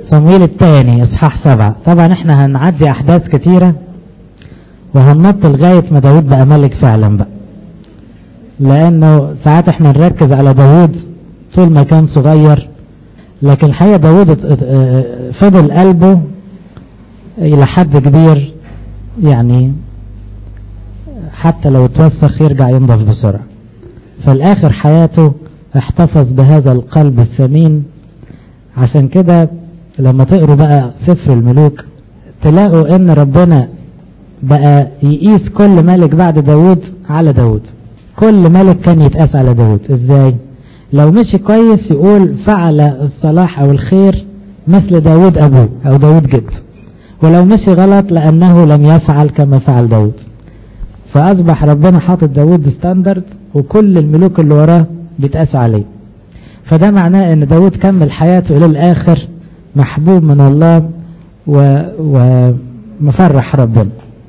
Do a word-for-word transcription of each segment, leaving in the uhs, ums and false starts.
صمويل الثاني اصحاح سبعة. طبعا احنا هنعدي احداث كتيرة وهننط لغاية ما داود بقى ملك فعلا بقى، لانه ساعات احنا نركز على داود طول ما كان صغير، لكن الحقيقة داود فضل قلبه الى حد كبير، يعني حتى لو اتوسخ يرجع ينضف بسرعة. فالاخر حياته احتفظ بهذا القلب الثمين. عشان كده لما تقروا بقى سفر الملوك تلاقوا ان ربنا بقى يقيس كل ملك بعد داود على داود. كل ملك كان يتقاس على داود ازاي؟ لو مشي كويس يقول فعل الصلاح او الخير مثل داود ابوه او داود جد، ولو مشي غلط لانه لم يفعل كما فعل داود. فاصبح ربنا حاطط داود ستاندرد وكل الملوك اللي وراه بيتقاسوا عليه. فده معناه ان داود كمل حياته الى الاخر محبوب من الله ومفرح ربنا.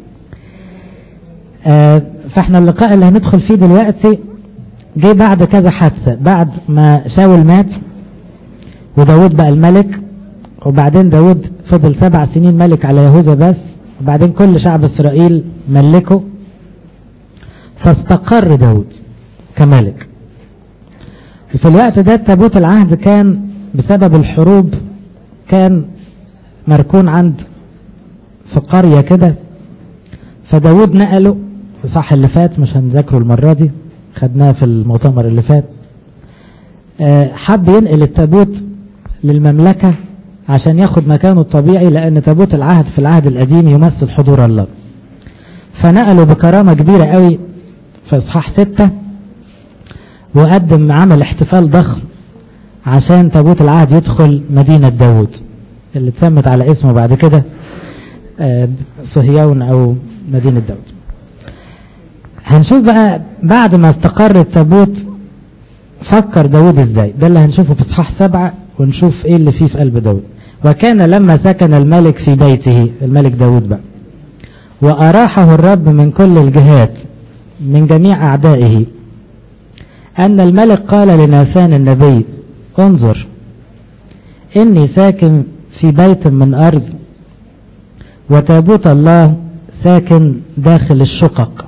آه فاحنا اللقاء اللي هندخل فيه دلوقتي جه بعد كذا حادثة، بعد ما شاول مات وداود بقى الملك، وبعدين داود فضل سبع سنين ملك على يهوذا بس، وبعدين كل شعب اسرائيل ملكه، فاستقر داود كملك. وفي الوقت ده تابوت العهد كان بسبب الحروب كان مركون عند في قرية كده، فداود نقله صح اللي فات، مش هنذاكره المرة دي، خدناه في المؤتمر اللي فات. أه حب ينقل التابوت للمملكة عشان ياخد مكانه الطبيعي، لان تابوت العهد في العهد القديم يمثل حضور الله. فنقله بكرامة كبيرة قوي في اصحاح ستة، وقدم عمل احتفال ضخم عشان تابوت العهد يدخل مدينة داود اللي اتسمت على اسمه بعد كده أه صهيون او مدينة داود. هنشوف بقى بعد ما استقر التابوت فكر داود ازاي، ده اللي هنشوفه في اصحاح سبعة، ونشوف ايه اللي فيه في قلب داود. وكان لما سكن الملك في بيته، الملك داود بقى، وأراحه الرب من كل الجهات من جميع أعدائه، أن الملك قال لناثان النبي انظر إني ساكن في بيت من أرض، وتابوت الله ساكن داخل الشقق.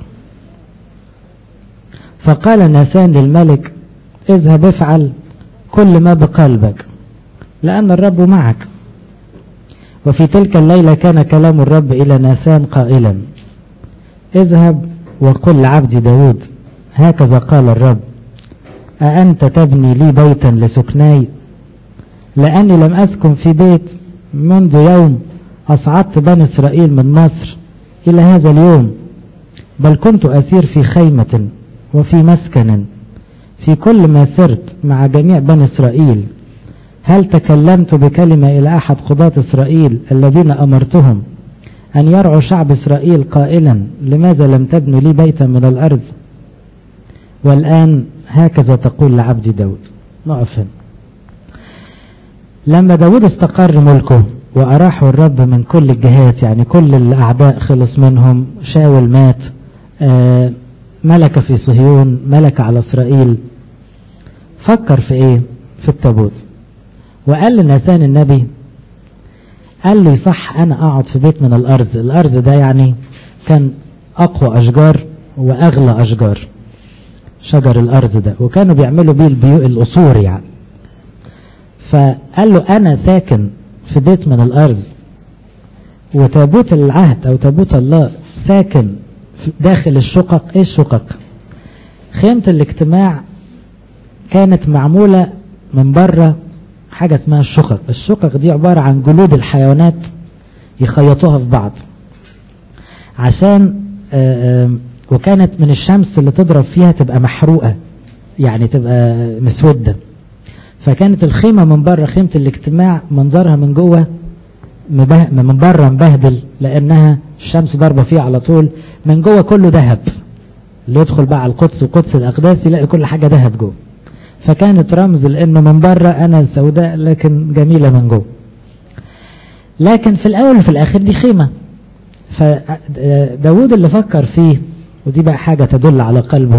فقال ناثان للملك اذهب افعل كل ما بقلبك لأن الرب معك. وفي تلك الليلة كان كلام الرب إلى ناثان قائلا اذهب وقل لعبدي داود هكذا قال الرب أأنت تبني لي بيتا لسكناي؟ لأني لم أسكن في بيت منذ يوم أصعدت بني إسرائيل من مصر إلى هذا اليوم، بل كنت أسير في خيمة وفي مسكن في كل ما سرت مع جميع بني إسرائيل. هل تكلمت بكلمة إلى أحد قضاة إسرائيل الذين أمرتهم أن يرعوا شعب إسرائيل قائلا لماذا لم تبنوا لي بيتا من الأرض؟ والآن هكذا تقول لعبدي داود. نقف هنا. لما داود استقر ملكه وأراحه الرب من كل الجهات، يعني كل الأعداء خلص منهم، شاول مات، آه ملك في صهيون، ملك على إسرائيل، فكر في إيه؟ في التابوت. وقال لناثان النبي، قال لي صح أنا أقعد في بيت من الأرض. الأرض ده يعني كان أقوى أشجار وأغلى أشجار، شجر الأرض ده، وكانوا بيعملوا بيه البيوت القصور يعني. فقال له أنا ساكن في بيت من الأرض، وتابوت العهد أو تابوت الله ساكن داخل الشقق. إيه الشقق؟ خيمة الاجتماع كانت معمولة من بره حاجة اسمها الشقق. الشقق دي عبارة عن جلود الحيوانات يخيطوها في بعض عشان آآ آآ وكانت من الشمس اللي تضرب فيها تبقى محروقة، يعني تبقى مسودة. فكانت الخيمة من بره، خيمة الاجتماع، منظرها من جوه من بره مبهدل لأنها الشمس ضربة فيها على طول، من جوه كله ذهب. اللي يدخل بقى على القدس وقدس الأقداس يلاقي كل حاجة ذهب جوه. فكانت رمز لأنه من بره أنا سوداء لكن جميلة من جوه. لكن في الأول وفي الآخر دي خيمة. فداود اللي فكر فيه، ودي بقى حاجة تدل على قلبه،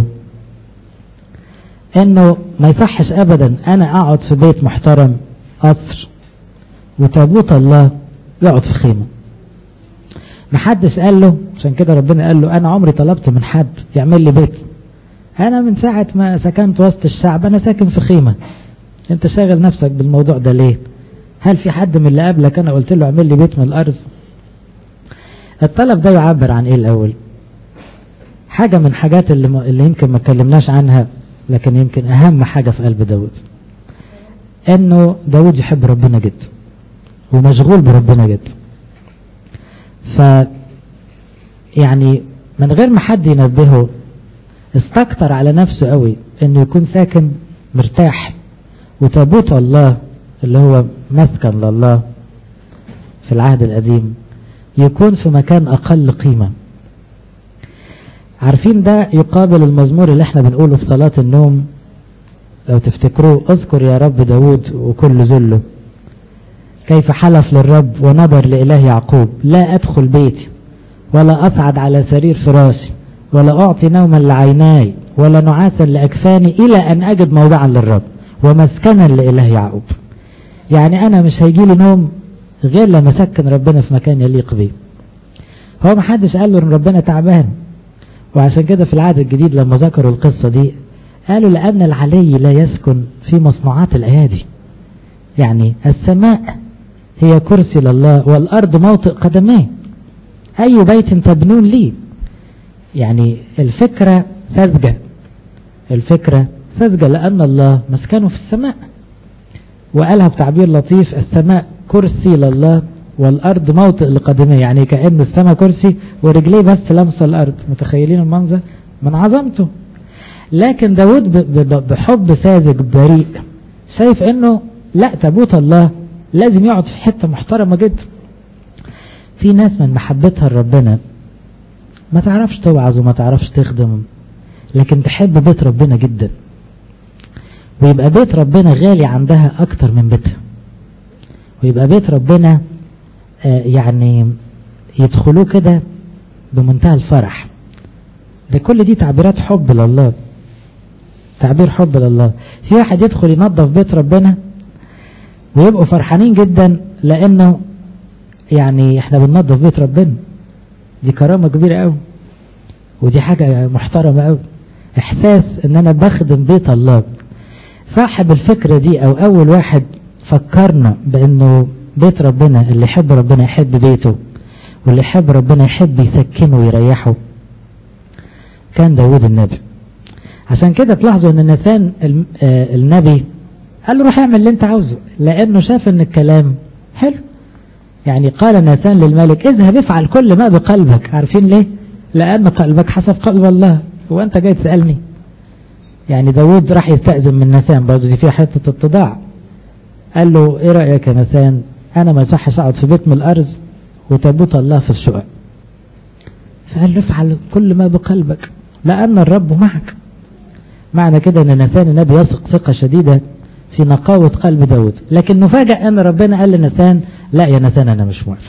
انه ما يصحش ابدا انا اقعد في بيت محترم قصر وتابوت الله يقعد في خيمة. محدش قال له، عشان كده ربنا قال له انا عمري طلبت من حد يعمل لي بيت، انا من ساعة ما سكنت وسط الشعب انا ساكن في خيمة، انت شاغل نفسك بالموضوع ده ليه؟ هل في حد من اللي قبلك انا قلت له اعمل لي بيت من الارض؟ الطلب ده يعبر عن ايه الاول؟ حاجة من حاجات اللي, م... اللي يمكن ما اتكلمناش عنها، لكن يمكن اهم حاجة في قلب داود، انه داود يحب ربنا جدا ومشغول بربنا جدا. ف يعني من غير ما حد ينبهه استكتر على نفسه قوي انه يكون ساكن مرتاح، وتابوت الله اللي هو مسكن لله في العهد القديم يكون في مكان اقل قيمة. عارفين ده يقابل المزمور اللي احنا بنقوله في صلاة النوم لو تفتكروه، اذكر يا رب داود وكل ذله، كيف حلف للرب ونظر لإله يعقوب، لا أدخل بيتي ولا أصعد على سرير فراشي ولا أعطي نوما لعيناي ولا نعاسا لأكفاني إلى أن أجد موضعا للرب ومسكنا لإله يعقوب. يعني أنا مش هيجيلي نوم غير لما سكن ربنا في مكان يليق بيه. هو ما حدش قال له إن ربنا تعبان، وعشان كده في العهد الجديد لما ذكروا القصة دي قالوا لأن العلي لا يسكن في مصنوعات الأيادي. يعني السماء هي كرسي لله والأرض موطئ قدميه، أي بيت تبنون لي. يعني الفكرة ساذجة، الفكرة ساذجة لأن الله مسكنه في السماء، وقالها بتعبير لطيف، السماء كرسي لله والأرض موطئ لقدميه، يعني كأن السماء كرسي ورجليه بس لمس الأرض. متخيلين المنظر من عظمته؟ لكن داود بحب ساذج بريء شايف انه لا، تابوت الله لازم يقعد في حتة محترمة جدا. في ناس من محبتها لربنا ما تعرفش توعظ وما تعرفش تخدم، لكن تحب بيت ربنا جدا، ويبقى بيت ربنا غالي عندها اكتر من بيتها، ويبقى بيت ربنا آه يعني يدخلوه كده بمنتهى الفرح. ده كل دي تعبيرات حب لله، تعبير حب لله. في واحد يدخل ينظف بيت ربنا ويبقوا فرحانين جدا لانه يعني احنا بننظف بيت ربنا، دي كرامة كبيرة قوي ودي حاجة محترمة قوي، احساس ان انا بخدم بيت الله. صاحب الفكرة دي او اول واحد فكرنا بانه بيت ربنا اللي يحب ربنا يحب بيته، واللي يحب ربنا يحب يسكنه ويريحه، كان داود النبي. عشان كده تلاحظوا ان ناثان النبي قال له روح اعمل اللي انت عاوزه، لانه شاف ان الكلام حلو. يعني قال ناثان للملك اذهب افعل كل ما بقلبك. عارفين ليه؟ لان قلبك حسب قلب الله، هو انت جاي تسألني؟ يعني داود راح يستأذن من ناثان، برضه دي فيها حتة اتضاع. قال له ايه رأيك يا ناثان، انا ما يصحش اقعد في بيت من الارض وتابوت الله في الشقق. فقال له افعل كل ما بقلبك لان الرب معك. معنى كده ان ناثان النبي يثق ثقة شديدة في نقاوة قلب داود، لكن نفاجأ ان ربنا قال لناثان لا يا ناثان انا مش موافق.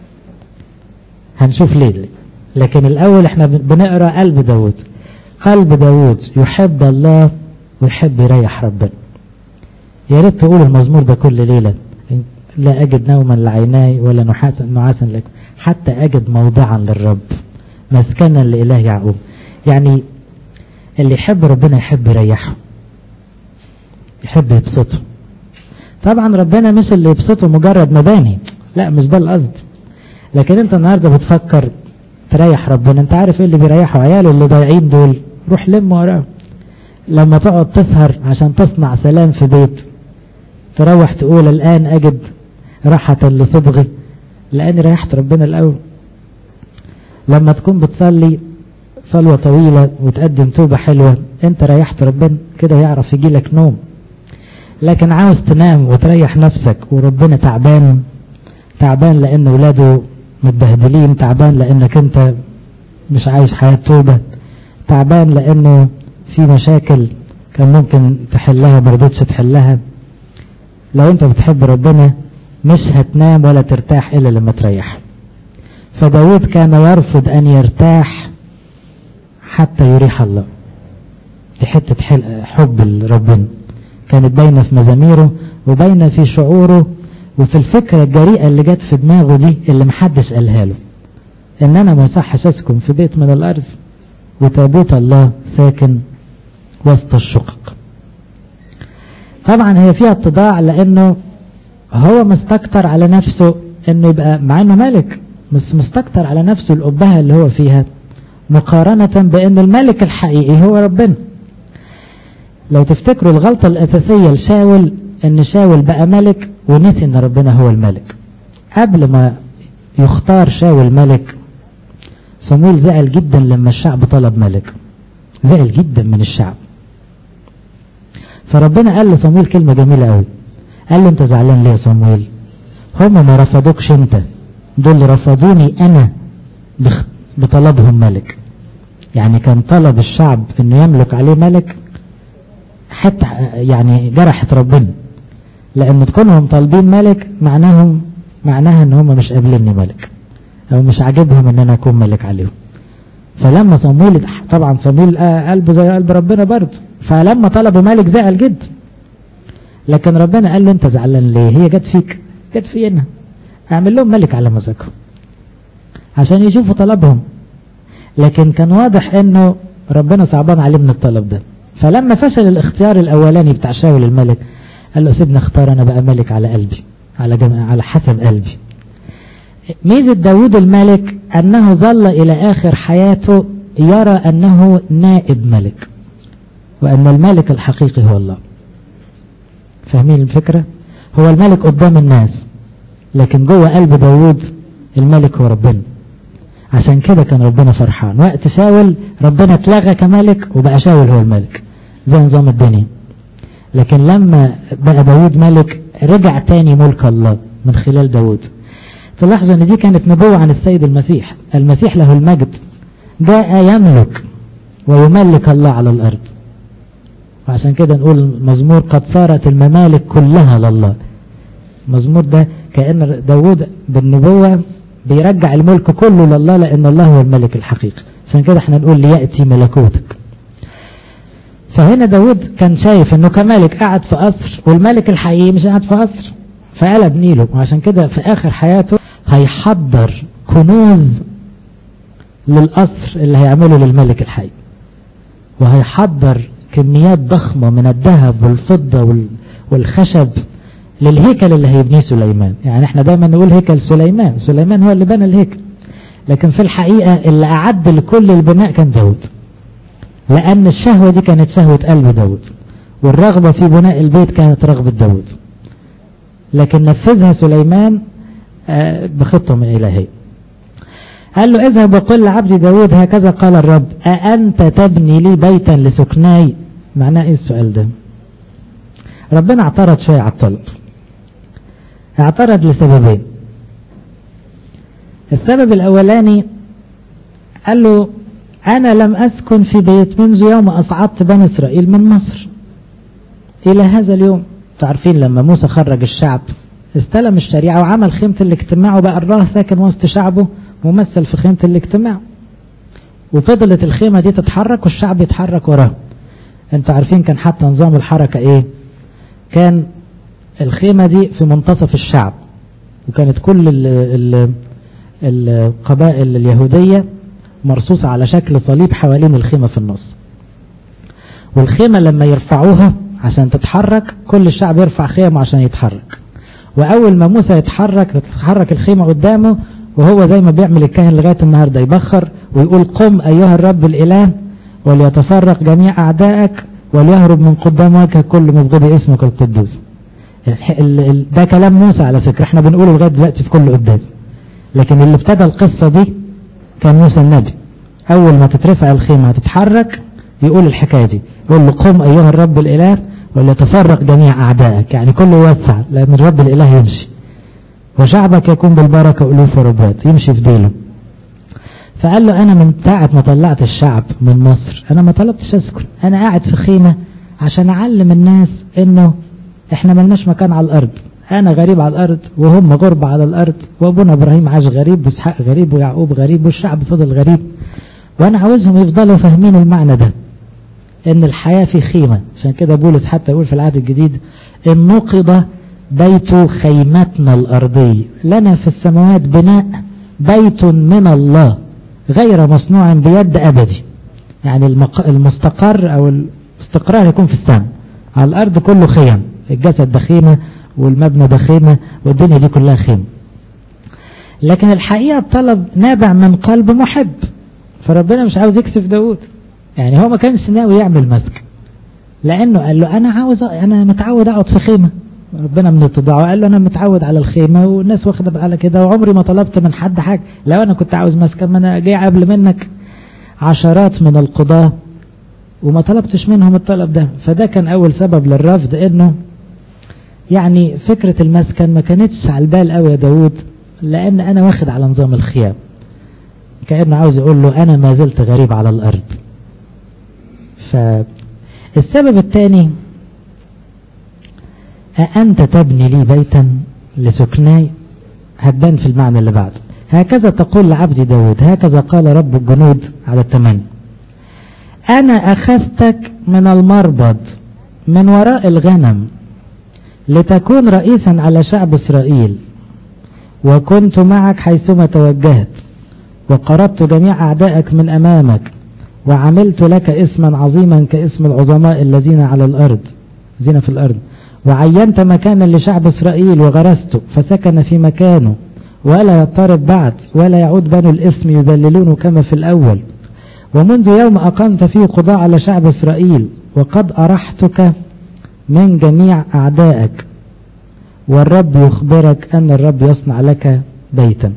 هنشوف ليه. لكن الاول احنا بنقرأ قلب داود. قلب داود يحب الله ويحب يريح ربنا. يا ريت تقول المزمور ده كل ليلة، لا اجد نوما لعيناي ولا نحاسا نعاسا لك حتى اجد موضعا للرب مسكنا لإله يعقوب. يعني اللي يحب ربنا يحب يريحه، يحب يبسطه. طبعا ربنا مش اللي يبسطه مجرد مباني، لا مش ده القصد. لكن انت النهارده بتفكر تريح ربنا، انت عارف ايه اللي بيريحه؟ عياله اللي ضايعين دول روح لم وراهم. لما تقعد تسهر عشان تصنع سلام في بيت، تروح تقول الان اجد راحة لصبغي لاني ريحت ربنا الاول. لما تكون بتصلي صلوة طويلة وتقدم توبة حلوة، انت ريحت ربنا، كده يعرف يجيلك نوم. لكن عاوز تنام وتريح نفسك وربنا تعبان، تعبان لان ولاده متبهدلين، تعبان لانك انت مش عايش حياة توبة، تعبان لانه في مشاكل كان ممكن تحلها برضتش تحلها. لو انت بتحب ربنا مش هتنام ولا ترتاح الا لما تريح. فداود كان يرفض ان يرتاح حتى يريح الله. دي حتة حب ربنا كانت باينة في مزاميره وباينة في شعوره وفي الفكرة الجريئة اللي جت في دماغه دي اللي محدش قالها له، ان انا ما يصحش اسكن في بيت من الارض وتابوت الله ساكن وسط الشقق. طبعا هي فيها اتضاع، لانه هو مستكتر على نفسه انه يبقى، مع انه ملك، بس مستكتر على نفسه الأبهة اللي هو فيها مقارنة بان الملك الحقيقي هو ربنا. لو تفتكروا الغلطة الاساسية لشاول ان شاول بقى ملك ونسي ان ربنا هو الملك. قبل ما يختار شاول ملك، صمويل زعل جدا لما الشعب طلب ملك، زعل جدا من الشعب. فربنا قال لصمويل كلمة جميلة قوي، قال له انت زعلان ليه يا صمويل؟ هم ما رفضوكش انت، دول رفضوني انا بطلبهم ملك. يعني كان طلب الشعب انه يملك عليه ملك حتى يعني جرحت ربنا، لان تكونهم طالبين ملك معناهم معناها ان هم مش قابليني ملك، او مش عاجبهم ان انا اكون ملك عليهم. فلما صمويل، طبعا صمويل قلبه زي قلب ربنا برضه، فلما طلبوا ملك زعل جدا. لكن ربنا قال له انت زعلان ليه؟ هي جت فيك، جت فينا، اعمل لهم ملك على مزاجهم عشان يشوفوا طلبهم. لكن كان واضح انه ربنا صعبان عليه من الطلب ده. فلما فشل الاختيار الاولاني بتاع شاول الملك، قال له سيبني اختار انا بقى ملك على قلبي، على جمع على حسب قلبي. ميزة داود الملك انه ظل الى اخر حياته يرى انه نائب ملك، وان الملك الحقيقي هو الله. فاهمين الفكرة؟ هو الملك قدام الناس، لكن جوه قلب داود الملك هو ربنا. عشان كده كان ربنا فرحان. وقت شاول ربنا اتلغى كملك وبقى شاول هو الملك زي نظام الدنيا. لكن لما بقى داود ملك رجع تاني ملك الله من خلال داود. تلاحظوا ان دي كانت نبوة عن السيد المسيح. المسيح له المجد جاء يملك ويملك الله على الارض. وعشان كده نقول مزمور قد صارت الممالك كلها لله. المزمور ده كأن داود بالنبوة بيرجع الملك كله لله، لأن الله هو الملك الحقيقي. عشان كده احنا نقول ليأتي ملكوتك. فهنا داود كان شايف انه كملك قاعد في قصر، والملك الحقيقي مش قاعد في قصر، فقلب نيله. وعشان كده في آخر حياته هيحضر كنوز للقصر اللي هيعمله للملك الحقيقي، وهيحضر كميات ضخمة من الذهب والفضة والخشب للهيكل اللي هيبنيه سليمان. يعني احنا دايما نقول هيكل سليمان، سليمان هو اللي بنى الهيكل، لكن في الحقيقة اللي أعد لكل البناء كان داود، لأن الشهوة دي كانت شهوة قلب داود، والرغبة في بناء البيت كانت رغبة داود، لكن نفذها سليمان بخطة من إلهية. قال له اذهب وقل لعبدي داود هكذا قال الرب أأنت تبني لي بيتا لسكناي. معناه ايه السؤال ده؟ ربنا اعترض شوية على الطلب. اعترض لسببين. السبب الاولاني قال له انا لم اسكن في بيت منذ يوم اصعدت بني اسرائيل من مصر الى هذا اليوم. تعرفين لما موسى خرج الشعب استلم الشريعة وعمل خيمة الاجتماع، وبقى الله ساكن وسط شعبه ممثل في خيمة الاجتماع، وفضلت الخيمة دي تتحرك والشعب يتحرك وراه. انتوا عارفين كان حتى نظام الحركة ايه؟ كان الخيمة دي في منتصف الشعب، وكانت كل ال ال القبائل اليهودية مرصوصة على شكل صليب حوالين الخيمة في النص. والخيمة لما يرفعوها عشان تتحرك كل الشعب يرفع خيمه عشان يتحرك. وأول ما موسى يتحرك تتحرك الخيمة قدامه، وهو زي ما بيعمل الكاهن لغاية النهاردة يبخر ويقول قم أيها الرب الإله وليتفرق جميع أعدائك وليهرب من قدام وجهك كل مبغض اسمك القدوس. ده كلام موسى على فكرة، احنا بنقوله لغاية دلوقتي في كل قداس، لكن اللي ابتدى القصة دي كان موسى النبي. أول ما تترفع الخيمة هتتحرك يقول الحكاية دي، يقول له قم أيها الرب الإله وليتفرق جميع أعدائك، يعني كله يوسع لأن الرب الإله يمشي، وشعبك يكون بالبركة ألوف وربات، يمشي في ديله. فقال له أنا من ساعة ما طلعت الشعب من مصر أنا ما طلبتش أسكن، أنا قاعد في خيمة عشان أعلم الناس إنه إحنا ملناش مكان على الأرض، أنا غريب على الأرض وهم غربة على الأرض، وأبونا إبراهيم عاش غريب وإسحاق غريب ويعقوب غريب والشعب فضل غريب. وأنا عاوزهم يفضلوا فاهمين المعنى ده، إن الحياة في خيمة. عشان كده بولس حتى يقول في العهد الجديد إن نقض بيت خيمتنا الأرضي، لنا في السماوات بناء بيت من الله غير مصنوع بيد أبدي. يعني المستقر أو الاستقرار يكون في السماء، على الأرض كله خيم، الجسد ده خيمة والمبنى ده خيمة والدنيا دي كلها خيمة. لكن الحقيقة الطلب نابع من قلب محب، فربنا مش عاوز يكسف داود. يعني هو ما كانش ناوي يعمل مسك، لأنه قال له أنا عاوز، أنا متعود أقعد في خيمة. ربنا من اتضاعه قال له أنا متعود على الخيمة والناس واخدة على كده، وعمري ما طلبت من حد حاجة. لو أنا كنت عاوز مسكن ما أنا جاي قبل منك عشرات من القضاة وما طلبتش منهم الطلب ده. فده كان أول سبب للرفض، إنه يعني فكرة المسكن ما كانتش على البال قوي يا داود، لأن أنا واخد على نظام الخيام. كأنه عاوز يقول له أنا ما زلت غريب على الأرض. فالسبب الثاني، أأنت تبني لي بيتا لسكناي، هتبان في المعنى اللي بعده. هكذا تقول لعبدي داود، هكذا قال رب الجنود على الثمانية، أنا أخذتك من المربض من وراء الغنم لتكون رئيسا على شعب إسرائيل، وكنت معك حيثما توجهت، وقربت جميع أعدائك من أمامك، وعملت لك اسما عظيما كاسم العظماء الذين على الأرض الذين في الأرض، وعينت مكانا لشعب إسرائيل وغرسته فسكن في مكانه، ولا يضطرب بعد ولا يعود بنو الاسم يذللونه كما في الأول، ومنذ يوم أقمت فيه قضاء على شعب إسرائيل، وقد أرحتك من جميع أعدائك، والرب يخبرك أن الرب يصنع لك بيتا.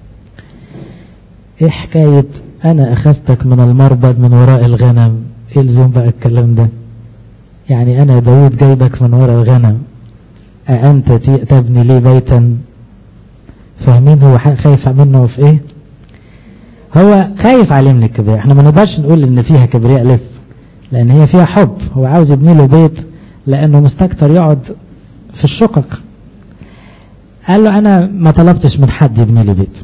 إيه حكاية أنا أخذتك من المربض من وراء الغنم؟ إيه الزوم بقى الكلام ده؟ يعني أنا داود جايبك من وراء الغنم، أأنت تبني لي بيتا؟ فاهمين هو خايف منه في إيه؟ هو خايف عليه من الكبرياء. احنا ما نقدرش نقول إن فيها كبرياء لسه، لأن هي فيها حب. هو عاوز يبني له بيت لأنه مستكتر يقعد في الشقق. قال له أنا ما طلبتش من حد يبني لي بيت،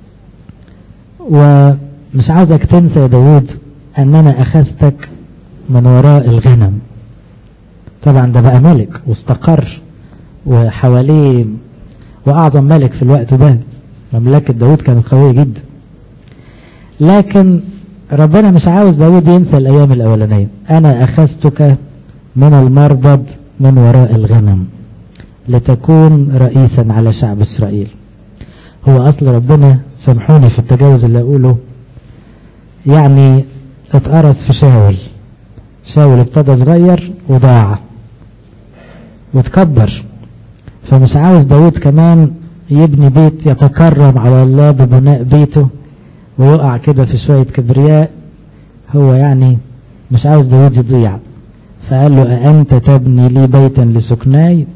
ومش عاوزك تنسى يا داود أن أنا أخذتك من وراء الغنم. طبعا ده بقى ملك واستقر وحواليه، وأعظم ملك في الوقت ده. مملكة داود كانت قوية جدا، لكن ربنا مش عاوز داود ينسى الأيام الأولانية. أنا أخذتك من المربض من وراء الغنم لتكون رئيسا على شعب إسرائيل. هو أصل ربنا، سامحوني في التجاوز اللي أقوله، يعني اتقرص في شاول. شاول ابتدى صغير وضاع وتكبر، فمش عاوز داود كمان يبني بيت يتكرم على الله ببناء بيته ويقع كده في شوية كبرياء. هو يعني مش عاوز داود يضيع، فقال له أأنت تبني لي بيتا لسكناي.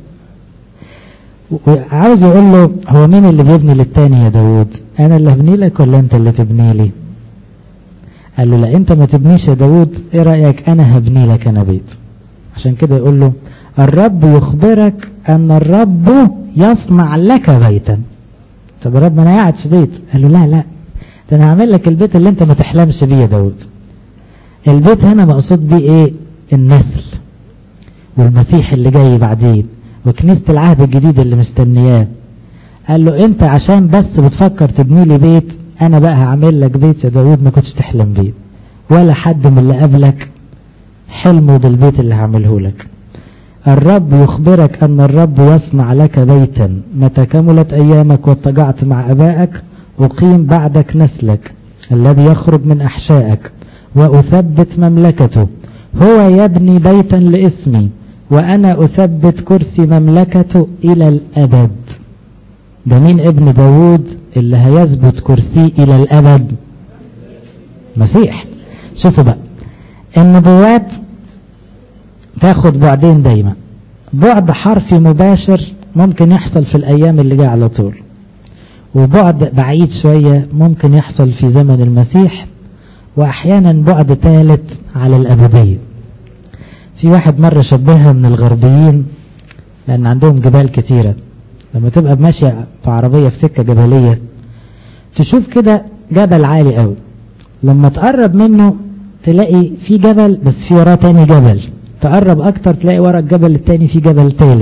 وعاوز يقول له هو مين اللي بيبني للتاني يا داود؟ أنا اللي هبني لك ولا أنت اللي تبني لي؟ قال له لا، أنت ما تبنيش يا داود، إيه رأيك أنا هبني لك أنا بيت. عشان كده يقول له الرب يخبرك أن الرب يصنع لك بيتا. طب الرب أنا قاعد في بيت. قال له لا لا، ده أنا هعمل لك البيت اللي أنت ما تحلمش بيه يا داود. البيت هنا مقصود بيه إيه؟ النسل والمسيح اللي جاي بعدين وكنيسة العهد الجديد اللي مستنياه. قال له أنت عشان بس بتفكر تبني لي بيت، أنا بقى هعمل لك بيت يا داود ما كنتش تحلم بيه، ولا حد من اللي قبلك حلمه بالبيت اللي هعمله لك. الرب يخبرك أن الرب يصنع لك بيتا متى كملت أيامك واتجعت مع أبائك، أقيم بعدك نسلك الذي يخرج من أحشائك وأثبت مملكته. هو يبني بيتا لاسمي وأنا أثبت كرسي مملكته إلى الأبد. ده مين ابن داود اللي هيثبت كرسي إلى الأبد؟ مسيح. شوفوا بقى، النبوات تاخد بعدين دايما. بعد حرفي مباشر ممكن يحصل في الأيام اللي جايه على طول، وبعد بعيد شوية ممكن يحصل في زمن المسيح، وأحيانا بعد ثالث على الأبدية. في واحد مرة شبهها من الغربيين، لأن عندهم جبال كتيرة. لما تبقى ماشية في عربية في سكة جبلية تشوف كده جبل عالي قوي، لما تقرب منه تلاقي في جبل بس في وراه تاني جبل، تقرب اكتر تلاقي ورا الجبل التاني في جبل ثالث،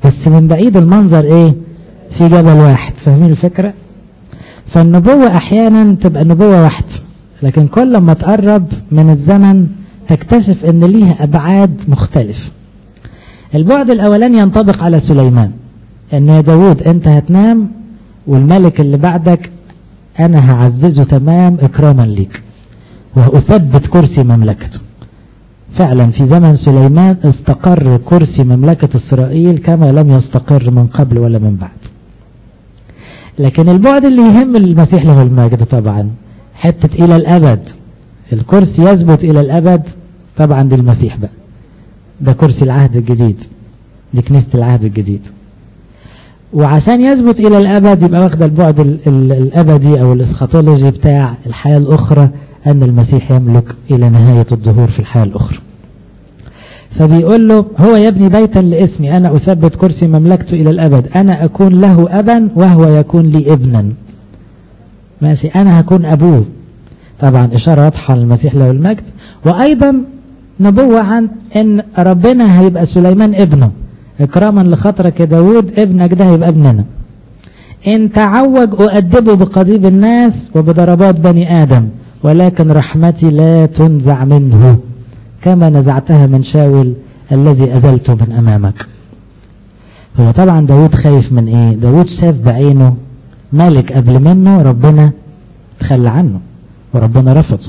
بس من بعيد المنظر ايه؟ في جبل واحد. فاهمين الفكرة؟ فالنبوة احيانا تبقى نبوة واحدة، لكن كل ما تقرب من الزمن تكتشف ان ليها ابعاد مختلفة. البعد الاولاني ينطبق على سليمان، ان يا داود انت هتنام والملك اللي بعدك انا هعززه تمام اكراما ليك وأثبت كرسي مملكته. فعلا في زمن سليمان استقر كرسي مملكة إسرائيل كما لم يستقر من قبل ولا من بعد. لكن البعد اللي يهم المسيح له المجد طبعا حتة إلى الأبد، الكرسي يثبت إلى الأبد طبعا دي المسيح بقى، ده كرسي العهد الجديد، دي كنيسة العهد الجديد. وعشان يثبت إلى الأبد يبقى واخد البعد ال ال الأبدي أو الإسخاتولوجي بتاع الحياة الأخرى، أن المسيح يملك إلى نهاية الظهور في الحياة الأخرى. فبيقول له هو يبني بيتا لاسمي أنا أثبت كرسي مملكته إلى الأبد، أنا أكون له أبا وهو يكون لي ابنا. ماشي، أنا هكون أبوه، طبعا إشارة واضحة للمسيح له المجد. وأيضا نبوة عن أن ربنا هيبقى سليمان ابنه، إكراما لخاطرك يا داود ابنك ده هيبقى ابننا. إن تعوج أؤدبه بقضيب الناس وبضربات بني آدم، ولكن رحمتي لا تنزع منه كما نزعتها من شاول الذي أزلته من أمامك. هو طبعا داود خايف من إيه؟ داود شاف بعينه ملك قبل منه ربنا تخلى عنه وربنا رفضه.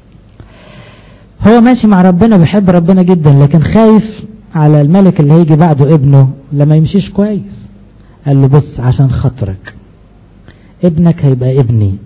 هو ماشي مع ربنا بيحب ربنا جدا، لكن خايف على الملك اللي هيجي بعده ابنه لما يمشيش كويس. قال له بص عشان خاطرك ابنك هيبقى ابني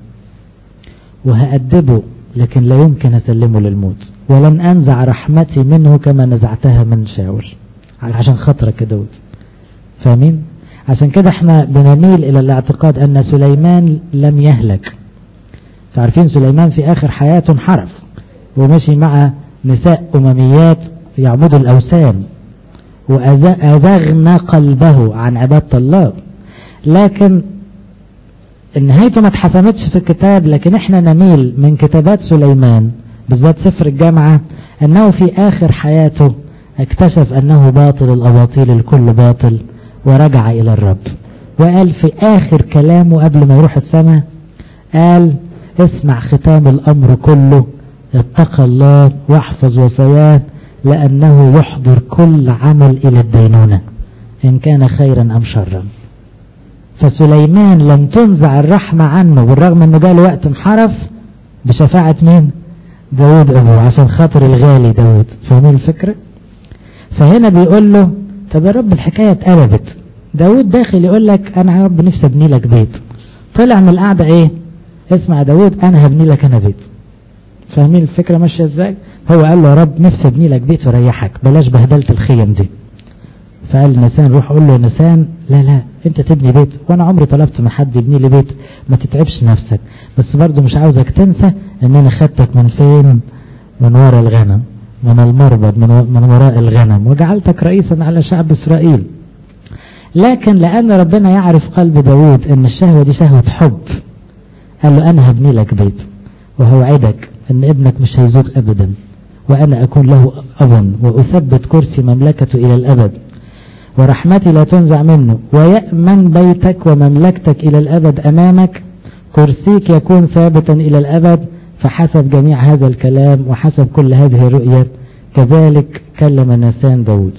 وهأدبه، لكن لا يمكن أسلمه للموت، ولن أنزع رحمتي منه كما نزعتها من شاول، عشان خاطرك يا داود. فاهمين؟ عشان كده احنا بنميل إلى الاعتقاد أن سليمان لم يهلك. تعرفين سليمان في آخر حياته انحرف ومشي مع نساء أمميات يعبدوا الأوثان وأزغنا قلبه عن عبادة الله، لكن نهايته ما اتحسمتش في الكتاب. لكن احنا نميل من كتابات سليمان بالذات سفر الجامعة انه في اخر حياته اكتشف انه باطل الاباطيل الكل باطل ورجع الى الرب. وقال في اخر كلامه قبل ما يروح السماء قال اسمع ختام الامر كله، اتق الله واحفظ وصاياه لانه يحضر كل عمل الى الدينونة ان كان خيرا ام شرا. فسليمان لم تنزع الرحمة عنه بالرغم انه جاء له وقت انحرف بشفاعة مين؟ داود ابوه، عشان خاطر الغالي داود. فاهمين الفكرة؟ فهنا بيقول له طب يا رب الحكاية اتقلبت، داود داخل يقول لك انا يا رب نفسي ابني لك بيت، طلع من القعدة ايه؟ اسمع يا داود انا هبني لك انا بيت. فاهمين الفكرة ماشية ازاي؟ هو قال له يا رب نفسي ابني لك بيت وريحك بلاش بهدلة الخيم دي. فقال نسان روح قول له نسان لا لا انت تبني بيت، وانا عمري طلبت من حد يبني لي بيت، ما تتعبش نفسك، بس برضو مش عاوزك تنسى ان انا خدتك من فين؟ من وراء الغنم، من المربض، من, من وراء الغنم، وجعلتك رئيسا على شعب اسرائيل. لكن لان ربنا يعرف قلب داود ان الشهوة دي شهوة حب، قال له انا هبني لك بيت وهوعدك ان ابنك مش هيزوج ابدا، وانا اكون له اب واثبت كرسي مملكته الى الابد، ورحمتي لا تنزع منه، ويأمن بيتك ومملكتك إلى الأبد أمامك، كرسيك يكون ثابتا إلى الأبد. فحسب جميع هذا الكلام وحسب كل هذه الرؤية كذلك كلم نسان داود.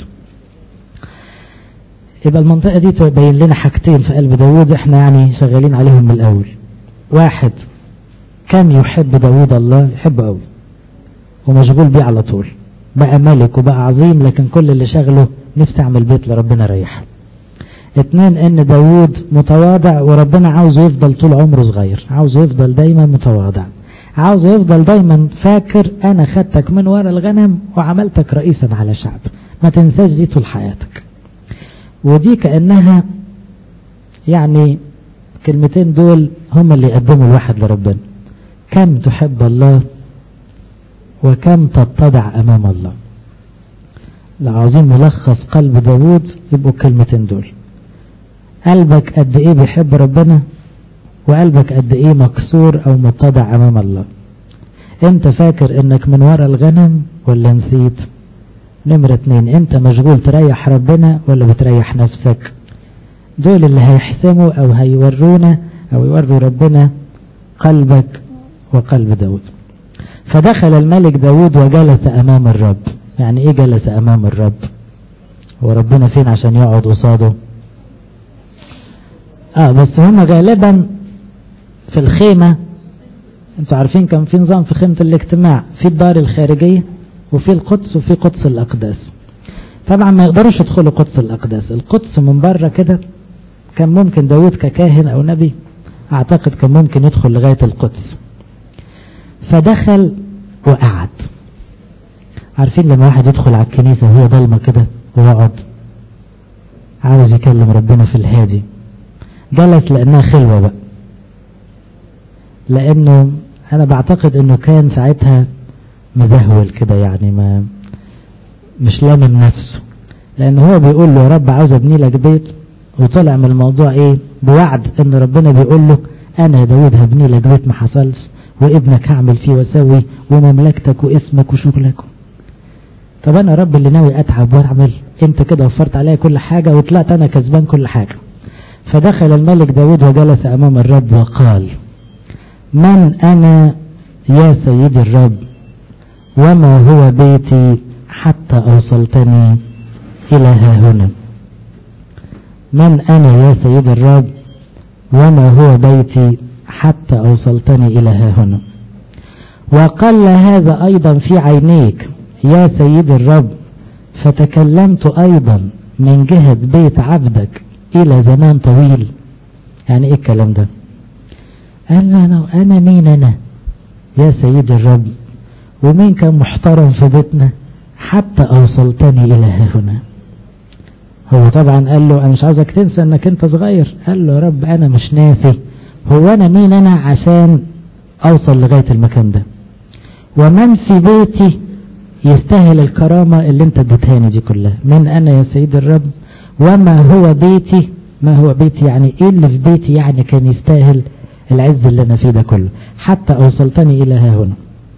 يبقى المنطقة دي تبين لنا حاجتين في قلب داود احنا يعني شغالين عليهم من الأول. واحد، كان يحب داود الله، يحبه قوي ومشغول بيه على طول، بقى ملك وبقى عظيم، لكن كل اللي شغله نفسي اعمل بيت لربنا ريح. اتنين، ان داود متواضع وربنا عاوزه يفضل طول عمره صغير، عاوزه يفضل دايما متواضع، عاوزه يفضل دايما فاكر انا خدتك من ورا الغنم وعملتك رئيسا على شعب، ما تنساش دي طول حياتك. ودي كأنها يعني كلمتين دول هم اللي يقدموا الواحد لربنا، كم تحب الله وكم تتضع امام الله. لو عاوزين ملخص قلب داود يبقوا الكلمتين دول، قلبك قد ايه بيحب ربنا وقلبك قد ايه مكسور او متضع امام الله. انت فاكر انك من وراء الغنم ولا نسيت؟ نمرة اتنين، انت مشغول تريح ربنا ولا بتريح نفسك؟ دول اللي هيحسموا او هيورونا او يوروا ربنا قلبك وقلب داود. فدخل الملك داود وجلس امام الرب. يعني ايه جلس امام الرب؟ وربنا فين عشان يقعد قصاده؟ اه بس هم غالبا في الخيمة. انتوا عارفين كان في نظام في خيمة الاجتماع، في الدار الخارجية وفي القدس وفي قدس الاقداس. طبعا ما يقدروش يدخلوا قدس الاقداس، القدس من بره كده. كان ممكن داود ككاهن او نبي اعتقد كان ممكن يدخل لغاية القدس. فدخل وقعد. عارفين لما واحد يدخل على الكنيسة وهي ضلمة كده ويقعد عاوز يكلم ربنا في الهادي، جلس لانها خلوة بقى. لانه انا بعتقد انه كان ساعتها مذهول كده، يعني ما مش لامم نفسه، لان هو بيقول له يا رب عاوز ابني لك بيت، وطلع من الموضوع ايه؟ بوعد ان ربنا بيقول له انا يا داود هبني لك بيت ما حصلش، وابنك هعمل فيه واسوي، ومملكتك واسمك وشغلك. طب انا رب اللي ناوي اتعب واعمل، انت كده وفرت عليا كل حاجة وطلعت انا كسبان كل حاجة. فدخل الملك داود وجلس امام الرب وقال من انا يا سيد الرب وما هو بيتي حتى اوصلتني الى ها هنا؟ من انا يا سيد الرب وما هو بيتي حتى اوصلتني الى ها هنا؟ وقال هذا ايضا في عينيك يا سيد الرب، فتكلمت ايضا من جهة بيت عبدك الى زمان طويل. يعني ايه الكلام ده؟ قال انا انا مين انا يا سيد الرب، ومين كان محترم في بيتنا حتى اوصلتني الى ها هنا؟ هو طبعا قال له انا مش عاوزك تنسى انك انت صغير. قال له يا رب انا مش ناسي، هو انا مين انا عشان اوصل لغاية المكان ده؟ ومن في بيتي يستاهل الكرامة اللي انت اديتهاني دي كلها؟ من انا يا سيد الرب وما هو بيتي؟ ما هو بيتي يعني ايه اللي في بيتي يعني كان يستاهل العز اللي انا فيه ده كله حتى اوصلتني الى ها هنا؟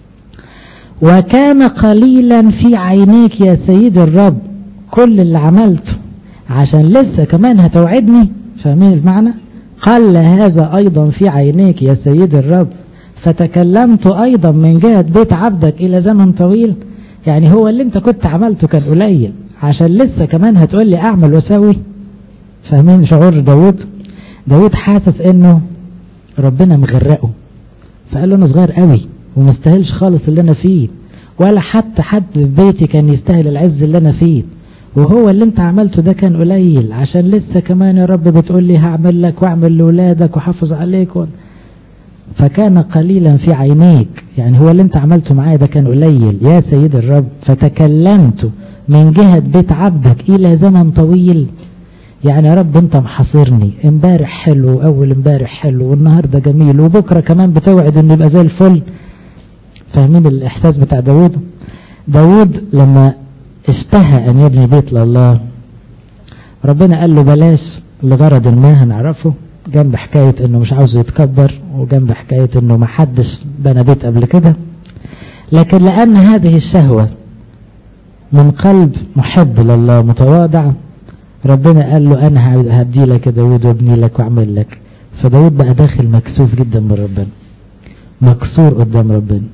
وكان قليلا في عينيك يا سيد الرب كل اللي عملته عشان لسه كمان هتوعدني. فاهمين المعنى؟ قال هذا ايضا في عينيك يا سيد الرب، فتكلمت ايضا من جهة بيت عبدك الى زمن طويل. يعني هو اللي انت كنت عملته كان قليل عشان لسه كمان هتقول لي اعمل واسوي. فاهمين شعور داود؟ داود حاسس انه ربنا مغرقه، فقال له انا صغير قوي ومستاهلش خالص اللي انا فيه، ولا حتى حد في بيتي كان يستاهل العز اللي انا فيه، وهو اللي انت عملته ده كان قليل عشان لسه كمان يا رب بتقول لي هعمل لك واعمل لولادك وحافظ عليك و... فكان قليلا في عينيك، يعني هو اللي انت عملته معايا ده كان قليل يا سيد الرب. فتكلمت من جهة بيت عبدك الى زمن طويل. يعني يا رب انت محاصرني، امبارح حلو اول امبارح حلو والنهارده جميل وبكره كمان بتوعد انه يبقى زي الفل. فاهمين الاحساس بتاع داود؟ داود لما اشتهى ان يبني بيت لله ربنا قال له بلاش لغرض ما هنعرفه، جنب حكاية انه مش عاوز يتكبر وجنب حكاية انه ما حدش بنى بيت قبل كده، لكن لان هذه الشهوة من قلب محب لله متواضع ربنا قال له انا هدي لك يا داود وابني لك واعمل لك. فداود بقى داخل مكسوف جدا من ربنا، مكسور قدام ربنا.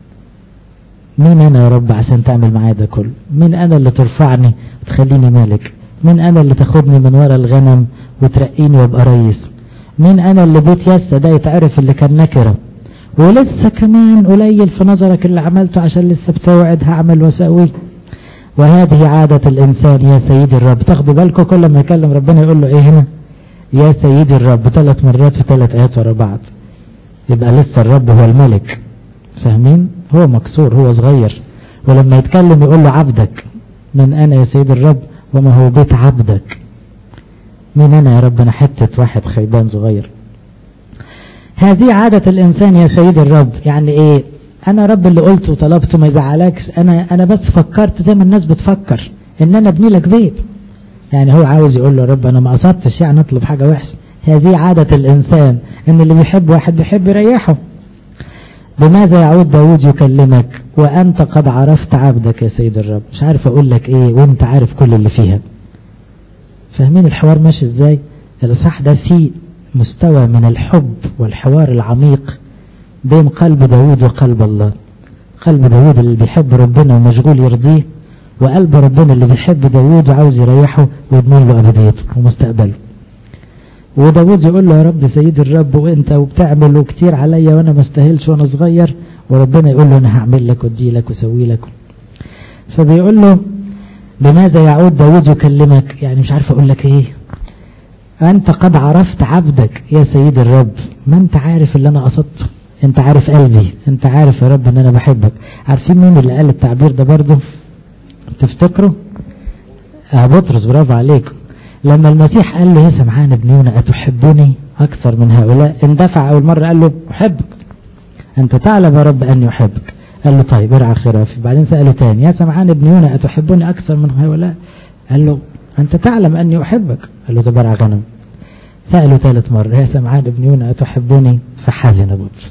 مين انا يا رب عشان تعمل معايا ده كله؟ مين انا اللي ترفعني وتخليني ملك؟ مين انا اللي تاخدني من ورا الغنم وترقيني وابقى رئيس؟ مين انا اللي بيت يسا ده يتعرف اللي كان نكرة ولسه كمان قليل في نظرك اللي عملته عشان لسه بتوعد هعمل واسوي؟ وهذه عادة الانسان يا سيدي الرب. تاخدوا بالكم كل ما يكلم ربنا يقول له ايه هنا؟ يا سيدي الرب ثلاث مرات في ثلاث ايات ورا بعض، يبقى لسه الرب هو الملك. فاهمين؟ هو مكسور، هو صغير، ولما يتكلم يقول له عبدك. من انا يا سيد الرب وما هو بيت عبدك؟ مين انا يا رب؟ انا حتة واحد خيبان صغير. هذه عادة الانسان يا سيد الرب. يعني ايه؟ انا رب اللي قلته وطلبته ما يزعلكش، انا انا بس فكرت زي ما الناس بتفكر ان انا ابني لك بيت. يعني هو عاوز يقول له يا رب انا ما قصدتش يعني اطلب حاجة وحشة. هذه عادة الانسان ان اللي بيحب واحد بيحب يريحه. بماذا يعود داود يكلمك وأنت قد عرفت عبدك يا سيد الرب. مش عارف أقول لك إيه وأنت عارف كل اللي فيها. فاهمين الحوار ماشي إزاي؟ الإصحاح ده فيه مستوى من الحب والحوار العميق بين قلب داود وقلب الله. قلب داود اللي بيحب ربنا ومشغول يرضيه، وقلب ربنا اللي بيحب داود وعاوز يريحه ويضمن له أبديته ومستقبله. وداود يقول له يا رب سيد الرب وانت وبتعمل وكتير عليا وانا ما استاهلش وانا صغير، وربنا يقول له انا هعمل لك وادي لك وسوي لك. فبيقول له بماذا يعود داود يكلمك، يعني مش عارف اقول لك ايه. انت قد عرفت عبدك يا سيد الرب، ما انت عارف اللي انا قصدته، انت عارف قلبي، انت عارف يا رب ان انا بحبك. عارفين مين اللي قال التعبير ده برضه؟ تفتكروا؟ اه بطرس، برافو عليكم. لما المسيح قال له يا سمعان ابن يونا أتحبني أكثر من هؤلاء، اندفع أول مرة قال له أحبك، أنت تعلم يا رب أني أحبك. قال له طيب ارعى خرافي. بعدين سأله تاني يا سمعان ابن يونا أتحبني أكثر من هؤلاء، قال له أنت تعلم أني أحبك. قال له طب ارعى غنم. سأله ثالث مرة يا سمعان ابن يونا أتحبني، فحزن بطرس،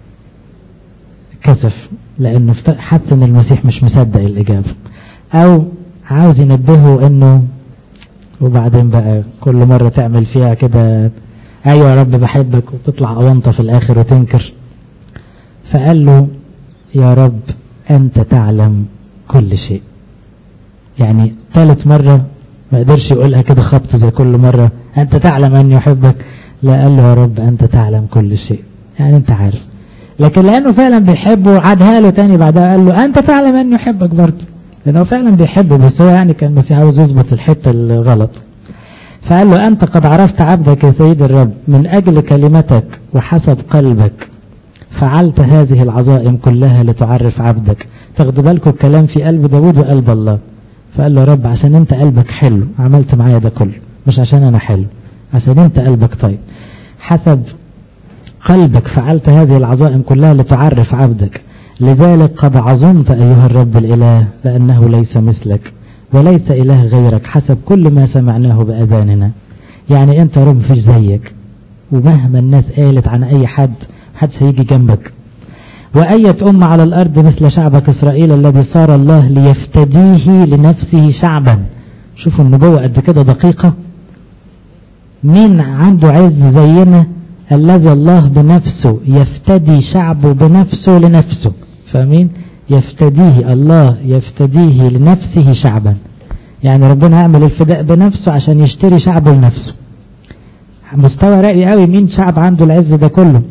كسف لأنه حس أن المسيح مش مصدق الإجابة، أو عاوز ينبهه أنه وبعدين بقى كل مرة تعمل فيها كده ايوه يا رب بحبك وتطلع أونطة في الاخر وتنكر. فقال له يا رب انت تعلم كل شيء. يعني ثالث مرة ما قدرش يقولها كده خبط زي كل مرة انت تعلم اني احبك، لا قال له يا رب انت تعلم كل شيء، يعني انت عارف. لكن لانه فعلا بيحبه عادها له تاني بعدها قال له انت تعلم اني احبك برضه، لانه فعلا بيحبه، بس هو يعني كان المسيح عاوز يظبط الحته الغلط. فقال له انت قد عرفت عبدك يا سيد الرب، من اجل كلمتك وحسب قلبك فعلت هذه العظائم كلها لتعرف عبدك. تاخدوا بالكم الكلام في قلب داود وقلب الله. فقال له رب عشان انت قلبك حلو عملت معايا ده كله، مش عشان انا حلو، عشان انت قلبك طيب. حسب قلبك فعلت هذه العظائم كلها لتعرف عبدك، لذلك قد عظمت أيها الرب الإله لأنه ليس مثلك وليس إله غيرك حسب كل ما سمعناه بأذاننا. يعني أنت رب مفيش زيك، ومهما الناس قالت عن أي حد حد سيجي جنبك. وأية أمة على الأرض مثل شعبك إسرائيل الذي صار الله ليفتديه لنفسه شعبا. شوفوا النبوة قد كده دقيقة. مين عنده عز زينا؟ الذي الله بنفسه يفتدي شعبه بنفسه لنفسه. فاهمين؟ يفتديه الله، يفتديه لنفسه شعبا، يعني ربنا يعمل الفداء بنفسه عشان يشتري شعبه لنفسه. مستوى رأي قوي. مين شعب عنده العز ده كله؟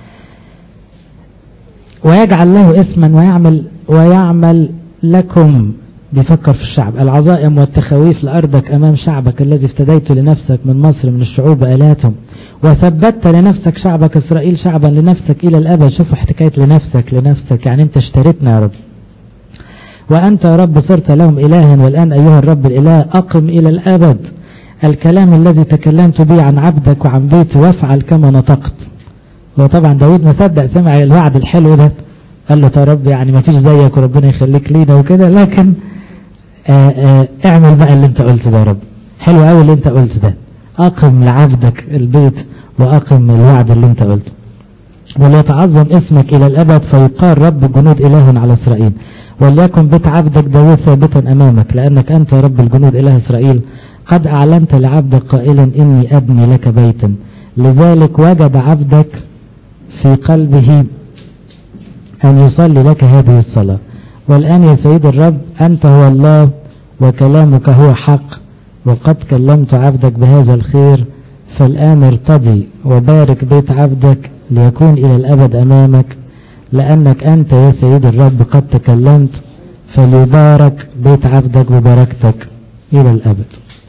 ويجعل له اسما ويعمل ويعمل لكم، بيفكر في الشعب، العظائم والتخويف لأرضك أمام شعبك الذي افتديت لنفسك من مصر من الشعوب آلاتهم، وثبتت لنفسك شعبك إسرائيل شعبا لنفسك إلى الأبد. شوفوا حكاية لنفسك لنفسك، يعني أنت اشتريتنا يا رب. وأنت يا رب صرت لهم إلها، والآن أيها الرب الإله أقم إلى الأبد الكلام الذي تكلمت به عن عبدك وعن بيتي وافعل كما نطقت. وطبعا داود ما صدق سمع الوعد الحلو ده، قال له يا رب يعني ما فيش زيك وربنا يخليك لينا وكده، لكن آآ آآ اعمل بقى اللي انت قلت ده يا رب. حلو قوي اللي انت قلت ده، أقم لعبدك البيت وأقم الوعد اللي انت قلته. وليتعظم اسمك إلى الأبد فيقال رب الجنود إله على إسرائيل، وليكن بيت عبدك داود ثابتا أمامك، لأنك أنت يا رب الجنود إله إسرائيل قد أعلنت لعبدك قائلا إني أبني لك بيتا، لذلك وجد عبدك في قلبه أن يصلي لك هذه الصلاة. والآن يا سيد الرب أنت هو الله وكلامك هو حق، وقد كلمت عبدك بهذا الخير، فالآن ارتضي وبارك بيت عبدك ليكون إلى الأبد أمامك، لأنك أنت يا سيد الرب قد تكلمت، فليبارك بيت عبدك ببركتك إلى الأبد.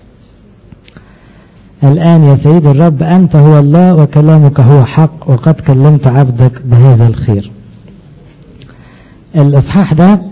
الآن يا سيد الرب أنت هو الله وكلامك هو حق، وقد كلمت عبدك بهذا الخير. الإصحاح ده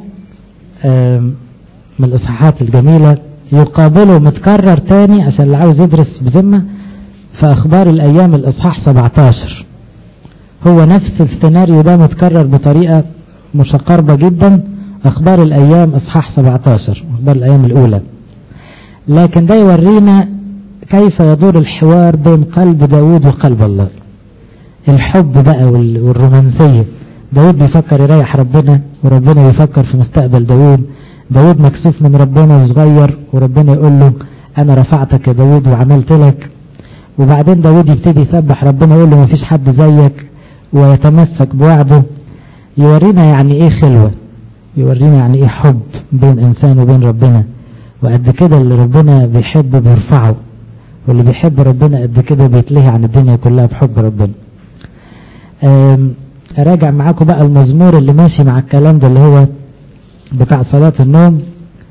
من الإصحاحات الجميلة، يقابله متكرر تاني عشان اللي عاوز يدرس بذمة في أخبار الأيام الإصحاح سبعتاشر. هو نفس السيناريو ده متكرر بطريقة مشقربة جدا، أخبار الأيام إصحاح سبعتاشر، أخبار الأيام الأولى. لكن ده يورينا كيف يدور الحوار بين قلب داود وقلب الله. الحب بقى والرومانسية داود بيفكر يريح ربنا وربنا بيفكر في مستقبل داود. داود مكسوف من ربنا وصغير وربنا يقول له انا رفعتك يا داود وعملت لك. وبعدين داود يبتدي يسبح ربنا يقول له مفيش حد زيك ويتمسك بوعده. يورينا يعني ايه خلوة، يورينا يعني ايه حب بين انسان وبين ربنا، وقد كده اللي ربنا بيحب بيرفعه، واللي بيحب ربنا قد كده بيتلهي عن الدنيا كلها بحب ربنا. اراجع معاكم بقى المزمور اللي ماشي مع الكلام ده اللي هو بتاع صلاة النوم،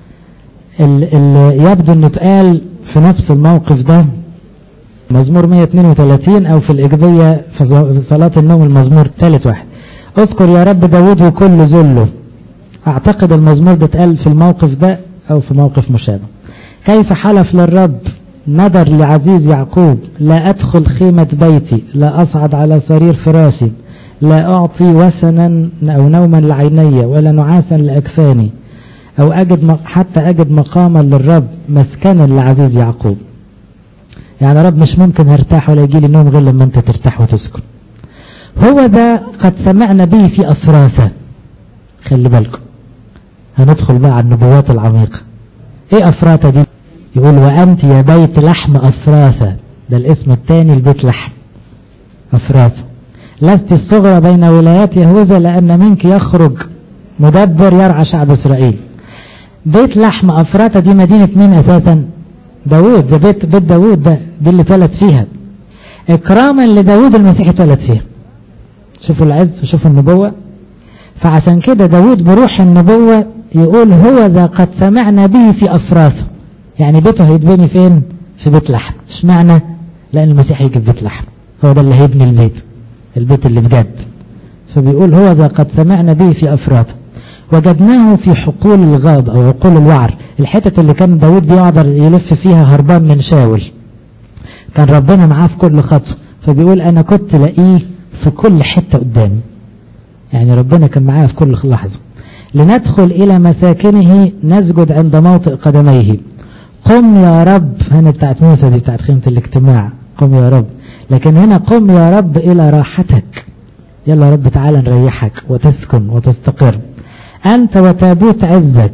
اللي يبدو انه اتقال في نفس الموقف ده مزمور مية واثنين وثلاثين او في الاجبية في صلاة النوم المزمور ثالث واحد. اذكر يا رب داود وكل ذله. اعتقد المزمور ده اتقال في الموقف ده او في موقف مشابه. كيف حلف للرب نذر لعزيز يعقوب، لا ادخل خيمة بيتي، لا اصعد على سرير فراشي، لا اعطي وسنا او نوما لعيني ولا نعاسا لاكفاني، او اجد حتى اجد مقاما للرب مسكنا لعزيز يعقوب. يعني رب مش ممكن هرتاح ولا يجي لي نوم غير لما انت ترتاح وتسكن. هو ده قد سمعنا به في أسرافة. خلي بالكم هندخل بقى على النبوات العميقة. ايه أسرافة دي؟ يقول وأنت يا بيت لحم أسرافة، ده الاسم الثاني لبيت لحم أسرافة. لست الصغرى بين ولايات يهوذا لأن منك يخرج مدبر يرعى شعب إسرائيل. بيت لحم أسرافة دي مدينة مين أساسا؟ داود. ده بيت بيت داود، ده دي اللي اتولد فيها إكراما لداود المسيح اتولد فيها. شوفوا العز وشوفوا النبوة. فعشان كده داود بروح النبوة يقول هو ذا قد سمعنا به في أسرافه، يعني بيته هيتبني فين؟ في بيت لحم. اشمعنى؟ لأن المسيح هيجي في بيت لحم، هو ده اللي هيبني البيت، البيت اللي بجد. فبيقول هو ذا قد سمعنا به في أسرافه وجدناه في حقول الغاب أو عقول الوعر، الحتة اللي كان داود بيقدر يلف فيها هربان من شاول، كان ربنا معاه في كل خطوة. فبيقول أنا كنت لاقيه في كل حتة قدامي، يعني ربنا كان معاه في كل لحظة. لندخل إلى مساكنه نسجد عند موطئ قدميه. قم يا رب، هنا بتاعت موسى دي بتاعت خيمة الاجتماع، قم يا رب. لكن هنا قم يا رب إلى راحتك، يلا يا رب تعالى نريحك وتسكن وتستقر. أنت وتابوت عزك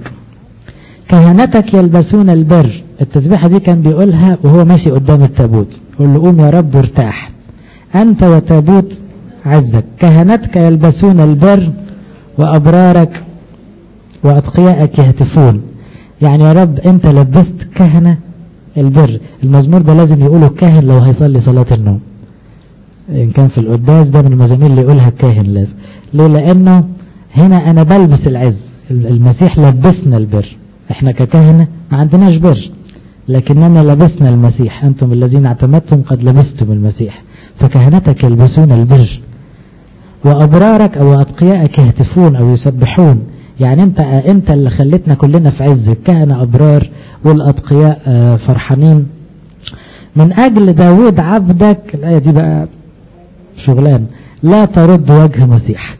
كهنتك يلبسون البر. التسبيحة دي كان بيقولها وهو ماشي قدام التابوت، يقول له قوم يا رب وارتاح. أنت وتابوت عزك كهنتك يلبسون البر وأبرارك وأتقياءك يهتفون. يعني يا رب أنت لبست كهنة البر. المزمور ده لازم يقوله الكاهن لو هيصلي صلاة النوم، إن كان في القداس ده من المزامير اللي يقولها الكاهن لازم. ليه؟ لأنه هنا أنا بلبس العز، المسيح لبسنا البر. احنا ككهنة ما عندناش بر، لكننا لبسنا المسيح. أنتم الذين اعتمدتم قد لبستم المسيح. فكهنتك يلبسون البر وأبرارك أو أتقياءك يهتفون أو يسبحون. يعني انت انت اللي خلتنا كلنا في عز، الكهنة أبرار والأتقياء فرحانين. من أجل داود عبدك، الآية دي بقى شغلان، لا ترد وجه مسيحك.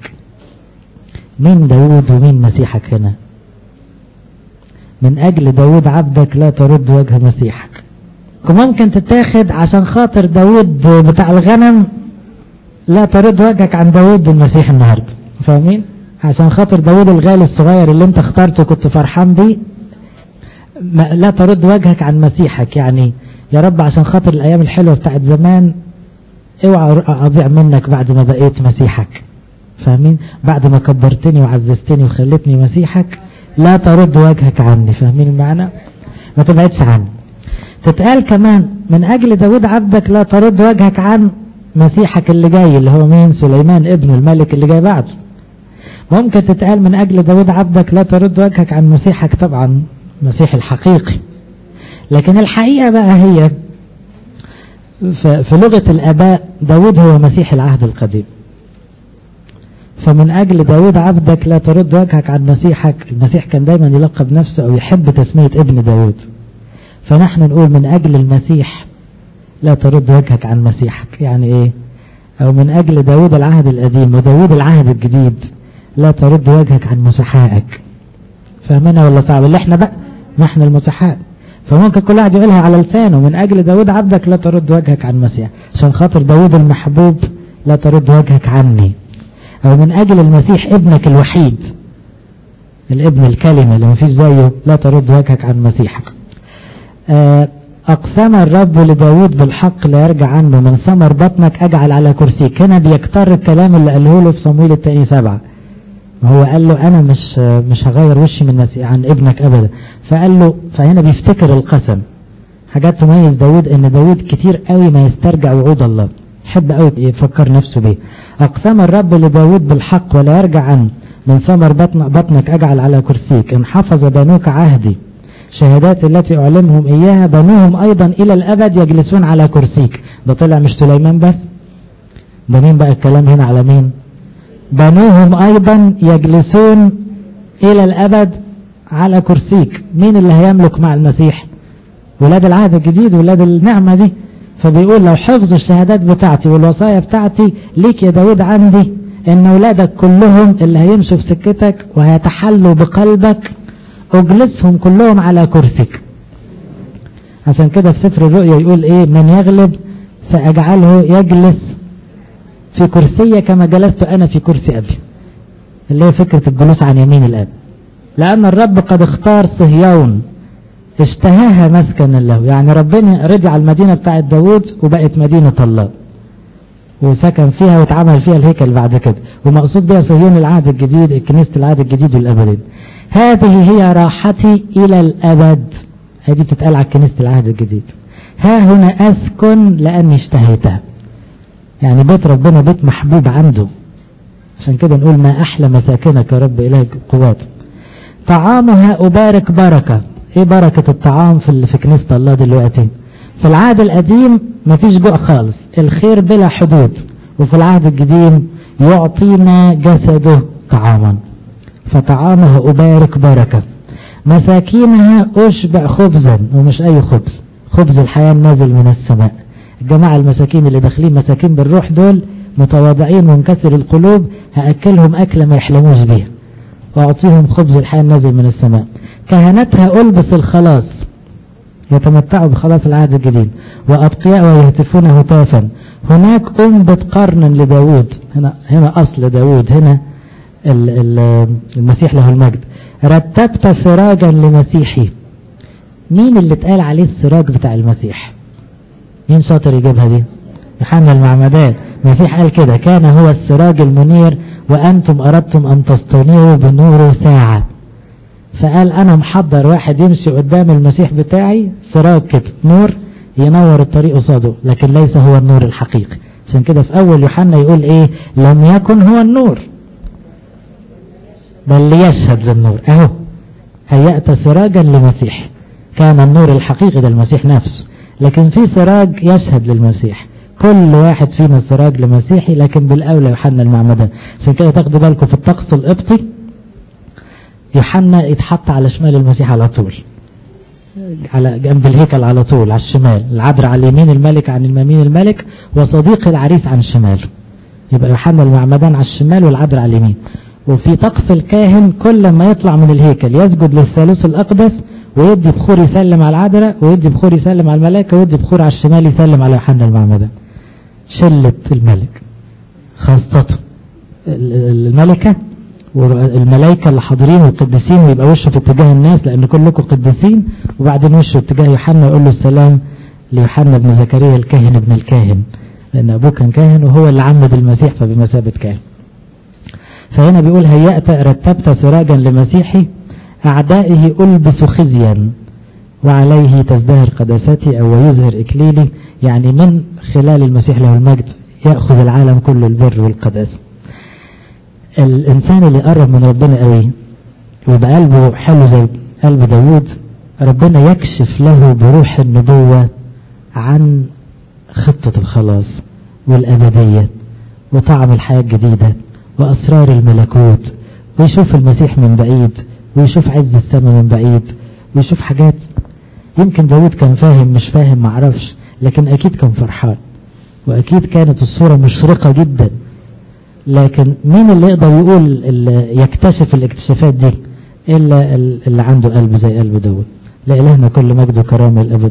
مين داود ومين مسيحك هنا؟ من أجل داود عبدك لا ترد وجه مسيحك. ممكن تتاخد عشان خاطر داود بتاع الغنم لا ترد وجهك عن داود المسيح النهاردة، فاهمين؟ عشان خاطر داود الغالي الصغير اللي انت اخترته كنت فرحان بيه لا ترد وجهك عن مسيحك. يعني يا رب عشان خاطر الايام الحلوة بتاعت زمان اوعى اضيع منك بعد ما بقيت مسيحك، فاهمين؟ بعد ما كبرتني وعززتني وخلتني مسيحك لا ترد وجهك عني، فاهمين المعنى؟ ما تبعدش عني. تتقال كمان من اجل داود عبدك لا ترد وجهك عن مسيحك اللي جاي اللي هو مين؟ سليمان ابن الملك اللي جاي بعده. ممكن تتقال من اجل داود عبدك لا ترد وجهك عن مسيحك، طبعا مسيح الحقيقي. لكن الحقيقة بقى هي في لغة الاباء داود هو مسيح العهد القديم. فمن اجل داود عبدك لا ترد وجهك عن مسيحك. المسيح كان دايما يلقب نفسه او يحب تسمية ابن داود، فنحن نقول من اجل المسيح لا ترد وجهك عن مسيحك. يعني ايه؟ او من اجل داود العهد القديم وداود العهد الجديد لا ترد وجهك عن مسحائك. فاهمنا ولا صعب؟ اللي احنا بقى نحن المسحاء. فممكن كل واحد يقولها على لسانه من اجل داود عبدك لا ترد وجهك عن مسيح، عشان خاطر داود المحبوب لا ترد وجهك عني. او من اجل المسيح ابنك الوحيد، الابن الكلمة اللي مفيش زيه، لا ترد وجهك عن مسيحك. اقسم الرب لداود بالحق لا يرجع عنه، من ثمر بطنك اجعل على كرسيك. هنا بيكتر الكلام اللي قاله له في صمويل الثاني سبعة، هو قال له انا مش مش هغير وشي من مسيح عن ابنك ابدا، فقال له، فهنا بيفتكر القسم. حاجات تميز داود ان داود كتير قوي ما يسترجع وعود الله، يحب قوي يفكر نفسه بيه. اقسم الرب لداود بالحق ولا يرجع عنه، من ثمر بطن بطنك اجعل على كرسيك. ان حفظ بنوك عهدي شهادات التي اعلمهم اياها، بنوهم ايضا الى الابد يجلسون على كرسيك. ده طلع مش سليمان بس، ده مين بقى الكلام هنا على مين؟ بنوهم ايضا يجلسون الى الابد على كرسيك. مين اللي هيملك مع المسيح؟ ولاد العهد الجديد، ولاد النعمة دي. فبيقول لو حفظوا الشهادات بتاعتي والوصايا بتاعتي ليك يا داود عندي، ان ولادك كلهم اللي هيمشوا في سكتك وهيتحلوا بقلبك اجلسهم كلهم على كرسيك. عشان كده في سفر الرؤيا يقول ايه؟ من يغلب سأجعله يجلس في كرسية كما جلست انا في كرسي ابي، اللي هي فكرة الجلوس عن يمين الاب. لان الرب قد اختار صهيون اشتهاها مسكنا له، يعني ربنا رجع المدينة بتاعت داود وبقت مدينة الله وسكن فيها واتعمل فيها الهيكل بعد كده، ومقصود بها صهيون العهد الجديد، كنيسة العهد الجديد والابدين. هذه هي راحتي الى الابد، هذه بتتقال على كنيسة العهد الجديد. ها هنا اسكن لاني اشتهيتها، يعني بيت ربنا بيت محبوب عنده. عشان كده نقول ما احلى مساكنك يا رب اله قوات. طعامها ابارك بركة. ايه بركة الطعام في في كنيسة الله دلوقتي؟ في العهد القديم مفيش جوع خالص، الخير بلا حدود، وفي العهد الجديد يعطينا جسده طعاما. فطعامها أبارك بركة، مساكينها أشبع خبزا، ومش أي خبز، خبز الحياة النازل من السماء. الجماعة المساكين اللي داخلين مساكين بالروح دول متواضعين ومنكسر القلوب، هأكلهم أكلة ما يحلموش بيها، وأعطيهم خبز الحياة النازل من السماء. كهنتها ألبس الخلاص، يتمتعوا بخلاص العهد الجديد، وأبقياء ويهتفون هتافا. هناك أنبت قرنا لداود، هنا هنا أصل داود، هنا المسيح له المجد. رتبت سراجا لمسيحي. مين اللي اتقال عليه السراج بتاع المسيح؟ مين شاطر يجيبها دي؟ يوحنا المعمدان. المسيح قال كده: كان هو السراج المنير وأنتم أردتم أن تستنيروا بنوره ساعة. فقال أنا محضر واحد يمشي قدام المسيح بتاعي، سراج كده، نور ينور الطريق قصاده، لكن ليس هو النور الحقيقي. عشان كده في أول يوحنا يقول إيه؟ لم يكن هو النور بل ليشهد للنور. أهو هيأت سراجا لمسيح، كان النور الحقيقي ده المسيح نفسه، لكن في سراج يشهد للمسيح. كل واحد فينا سراج لمسيحي، لكن بالأولى يوحنا المعمدان. عشان كده تاخدوا بالكم في الطقس القبطي يوحنا يتحط على شمال المسيح على طول، على جنب الهيكل على طول على الشمال، العذراء على اليمين، الملك عن يمين الملك، وصديق العريس عن شماله. يبقى يوحنا المعمدان على الشمال والعذراء على اليمين. وفي طقس الكاهن كل ما يطلع من الهيكل يسجد للثالوث الأقدس ويدي بخور يسلم على العذراء، ويدي بخور يسلم على الملائكة، ويدي بخور على الشمال يسلم على يوحنا المعمدان. شلة الملك خاصة الملكة والملائكة اللي حاضرين والقديسين، ويبقى وشه في اتجاه الناس لأن كلكم قديسين، وبعدين وشه اتجاه يوحنا يقول له السلام ليوحنا بن زكريا الكاهن ابن الكاهن، لأن أبوه كان كاهن وهو اللي عمد المسيح فبمثابة كاهن. فهنا بيقول هيأت رتبت سراجا لمسيحي، أعدائه ألبس خزيا وعليه تزدهر قداستي أو ويظهر إكليلي، يعني من خلال المسيح له المجد يأخذ العالم كل البر والقداسة. الإنسان اللي قرب من ربنا قوي ويبقى قلبه حلو زي قلب داود، ربنا يكشف له بروح النبوة عن خطة الخلاص والأبدية وطعم الحياة الجديدة وأسرار الملكوت، ويشوف المسيح من بعيد، ويشوف عز السماء من بعيد، ويشوف حاجات يمكن داود كان فاهم مش فاهم معرفش، لكن أكيد كان فرحان، وأكيد كانت الصورة مشرقة جدا. لكن مين اللي يقدر يقول اللي يكتشف الاكتشافات دي إلا اللي عنده قلب زي قلب داود؟ لإلهنا كل مجد وكرامة الأبد.